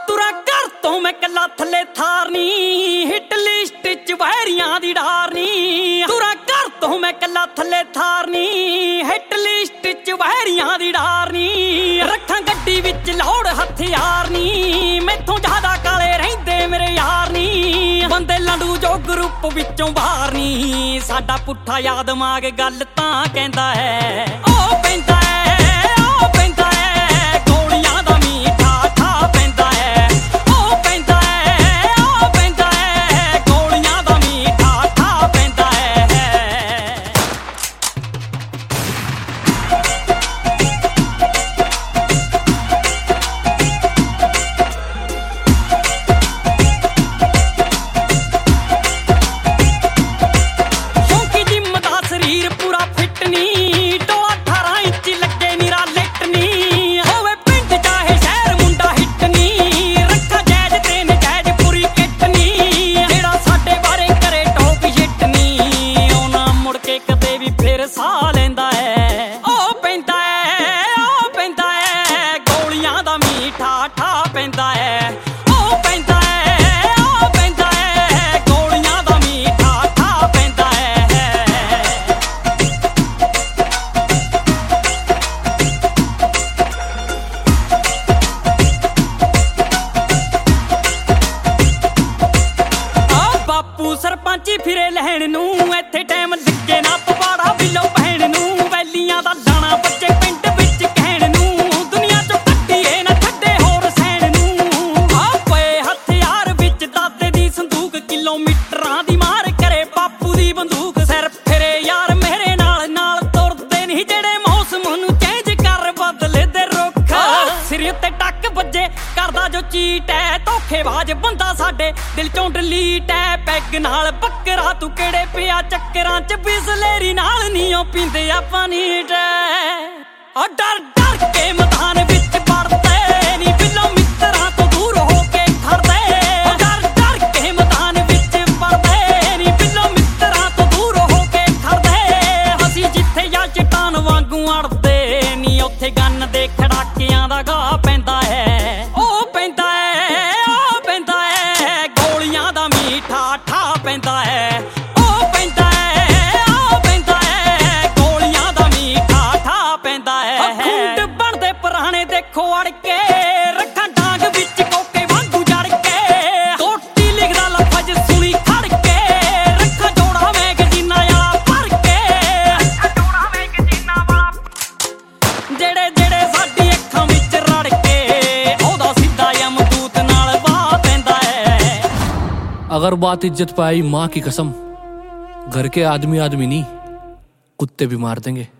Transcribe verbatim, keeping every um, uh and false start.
ਤੁਰਾ ਘਰ ਤੋਂ ਮੈਂ ਕੱਲਾ ਥੱਲੇ ਥਾਰਨੀ, ਹਿੱਟ ਲਿਸਟ ਚ ਵੈਰੀਆਂ ਦੀ ਡਾਰਨੀ। ਤੁਰਾ ਘਰ ਤੋਂ ਮੈਂ ਕੱਲਾ ਥੱਲੇ ਥਾਰਨੀ, ਹਿੱਟ ਲਿਸਟ ਚ ਵੈਰੀਆਂ ਦੀ ਡਾਰਨੀ। ਰੱਖਾਂ ਗੱਡੀ ਵਿੱਚ ਲੋੜ ਹਥਿਆਰ ਨੀ, ਮੈਥੋਂ ਜ਼ਿਆਦਾ ਕਾਲੇ ਰਹਿੰਦੇ ਮੇਰੇ ਯਾਰ ਨੀ। ਬੰਦੇ ਲੰਡੂ ਜੋ ਗਰੁੱਪ ਵਿੱਚੋਂ ਬਾਹਰ ਨੀ, ਸਾਡਾ ਪੁੱਠਾ ਯਾਦ ਦਿਮਾਗ ਗੱਲ ਤਾਂ ਕਹਿੰਦਾ ਹੈ। ਉਹ ਪੈਂਦਾ ਹੈ, ਉਹ ਪੈਂਦਾ ਹੈ, ਗੋਲੀਆਂ ਦਾ ਮੀਠਾ ਠਾ ਪੈਂਦਾ ਹੈ। ਉਹ ਪੈਂਦਾ ਹੈ, ਉਹ ਪੈਂਦਾ ਹੈ, ਗੋਲੀਆਂ ਦਾ ਮੀਠਾ ਠਾ ਪੈਂਦਾ ਹੈ। ਸ਼ੌਂਕੀ ਜਿੰਮ ਦਾ ਸਰੀਰ ਪੂਰਾ ਫਿੱਟ ਨੀ, ਟੋਆ ਅਠਾਰਾਂ ਇੰਚ ਲੱਗੇ ਨੀਰਾ ਲਿੱਟ ਨੀ। ਹੋਵੇ ਪਿੰਡ ਚਾਹੇ ਸ਼ਹਿਰ ਮੁੰਡਾ ਹਿੱਟ ਨੀ, ਰੱਖਾ ਜੈਜ ਤੇ ਨਜਾਇਜ਼ ਪੂਰੀ ਕਿੱਟ ਨੀ। ਜਿਹੜਾ ਸਾਡੇ ਬਾਰੇ ਕਰੇ ਟੋਪ ਸ਼ਿੱਟ ਨੀ, ਉਹ ਨਾ ਮੁੜ ਕੇ ਕਦੇ ਵੀ ਫਿਰ ਸਾਹ ਲੈਂਦਾ ਹੈ। ਉਹ ਪੈਂਦਾ ਹੈ, ਉਹ ਪੈਂਦਾ ਹੈ, ਗੋਲੀਆਂ ਦਾ ਮੀਠਾ ਠਾ ਪੈਂਦਾ ਹੈ। ਉਹ ਪੈਂਦਾ ਹੈ, ਉਹ ਪੈਂਦਾ ਹੈ, ਗੋਲੀਆਂ ਦਾ ਮੀਠਾ ਠਾ ਪੈਂਦਾ ਹੈ। ਆ ਬਾਪੂ ਸਰਪੰਚੀ ਫਿਰੇ ਲੈਣ ਨੂੰ, ਇੱਥੇ ਟਾਈਮ ਲੱਗੇ ਨਾ ਪਵਾੜਾ ਬਿੱਲੋ ਭੈਣ ਨੂੰ। ਵੈਲੀਆਂ ਦਾ ਦਾਣਾ ਬੱਚੇ ਪਿੰਡ ਵਿੱਚ ਕਹਿਣ ਨੂੰ, ਦੁਨੀਆ ਚੋਂ ਕੱਢੀਏ ਨਾ ਛੱਡੇ ਹੋਰ ਸੈਣ ਨੂੰ। ਆ ਪਏ ਹਥਿਆਰ ਵਿੱਚ ਦਾਦੇ ਦੀ ਸੰਦੂਕ, ਕਿਲੋਮੀਟਰਾਂ ਦੀ ਮਾਰ ਕਰੇ ਬਾਪੂ ਦੀ ਬੰਦੂਕ। ਸਿਰ ਫਿਰੇ ਯਾਰ ਮੇਰੇ ਨਾਲ ਨਾਲ ਤੁਰਦੇ ਨਹੀਂ, ਜਿਹੜੇ ਮੌਸਮ ਨੂੰ ਚੇਂਜ ਕਰ ਬਦਲੇ ਦੇ ਰੁੱਖ। ਸਿਰ ਉੱਤੇ ਟੱਕ ਵੱਜੇ ਕਰਦਾ ਜੋ ਚੀਟ ਹੈ, ਧੋਖੇਬਾਜ਼ ਬੰਦਾ ਸਾਡੇ ਦਿਲ ਚੋਂ ਡਿਲੀਟ ਹੈ। ਪੈਗ ਨਾਲ ਬੱਕਰਾ ਤੂੰ ਕਿਹੜੇ ਪਿਆ ਚੱਕਰਾਂ ਚ, ਬਿਸਲੇਰੀ ਨਾਲ ਨੀ ਉਹ ਪੀਂਦੇ ਆਪਾਂ ਨੀਟ। ਆ ਡਰ ਡਰ ਕੇ ਮੈਦਾਨ ਵਿੱਚ ਵੜਦੇ ਨੀ, ਬਿੱਲੋ ਮਿੱਤਰਾਂ ਤੋਂ ਦੂਰ ਹੋ ਕੇ ਖੜਦੇ। ਡਰ ਡਰ ਕੇ ਮੈਦਾਨ ਵਿੱਚ ਵੜਦੇ ਨੀ, ਬਿੱਲੋ ਮਿੱਤਰਾਂ ਤੋਂ ਦੂਰ ਹੋ ਕੇ ਖੜਦੇ। ਅਸੀਂ ਜਿੱਥੇ ਜਾਂ ਚਟਾਨ ਵਾਂਗੂ ਅੜਦੇ ਨੀ, ਉੱਥੇ ਗੰਨ ਦੇ ਖੜਾਕਿਆਂ ਦਾ ਗਾਹ ਪੈਂਦਾ ਹੈ। ਉਹ ਪੈਂਦਾ ਹੈ, ਉਹ ਪੈਂਦਾ ਹੈ, ਗੋਲੀਆਂ ਦਾ ਮੀਠਾ ਠਾ ਪੈਂਦਾ ਹੈ। ਉਹ ਪੈਂਦਾ ਹੈ, ਉਹ ਪੈਂਦਾ ਹੈ, ਗੋਲੀਆਂ ਦਾ ਮੀਠਾ ਠਾ ਪੈਂਦਾ ਹੈ। ਖੁੰਡ ਬਣਦੇ ਪੁਰਾਣੇ ਦੇਖੋ ਅੜ ਕੇ, ਰੱਖਾਂ ਡਾਂਗ ਵਿੱਚ ਕੋਕੇ ਵਾਂਗੂ ਜੜ ਕੇ। ਕੋਟੀ ਲਿਖਦਾ ਲਫ਼ਜ਼ ਸੁਣੀ ਖੜ ਕੇ, ਰੱਖਾਂ ਜੋੜਾ ਮੈਗਜ਼ੀਨਾਂ ਵਾਲਾ ਭਰ ਕੇ। ਜੋੜਾ ਮੈਗਜ਼ੀਨਾਂ ਵਾਲਾ ਜਿਹੜੇ ਜਿਹੜੇ ਸਾਡੀ ਅੱਖਾਂ ਵਿੱਚ ਰੜ ਕੇ, ਉਹਦਾ ਸਿੱਧਾ ਯਮਦੂਤ ਨਾਲ ਵਾਹ ਪੈਂਦਾ ਹੈ। अगर बात इज्जत पे आई माँ की कसम, घर के आदमी आदमी नहीं कुत्ते भी मार देंगे।